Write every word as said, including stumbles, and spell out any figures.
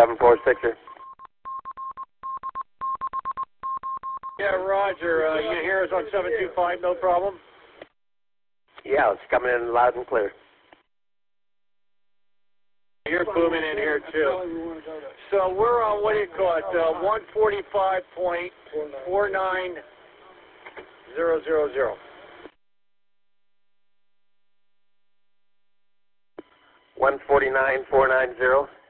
seven four sixer. Yeah, Roger. Uh, you can hear us on seven two five, no problem? Yeah, it's coming in loud and clear. You're booming in here, too. So we're on, what do you call it, uh, one forty-five point four nine zero zero zero. one forty-nine four nine zero.